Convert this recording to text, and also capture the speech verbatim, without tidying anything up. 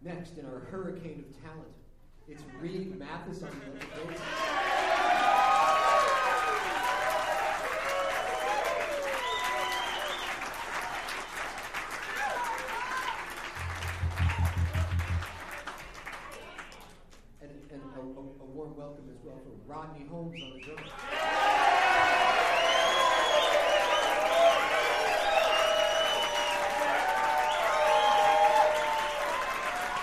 Next, in our hurricane of talent, it's Reed Mathis on the bass. And, and a, a, a warm welcome as well for Rodney Holmes on the drums.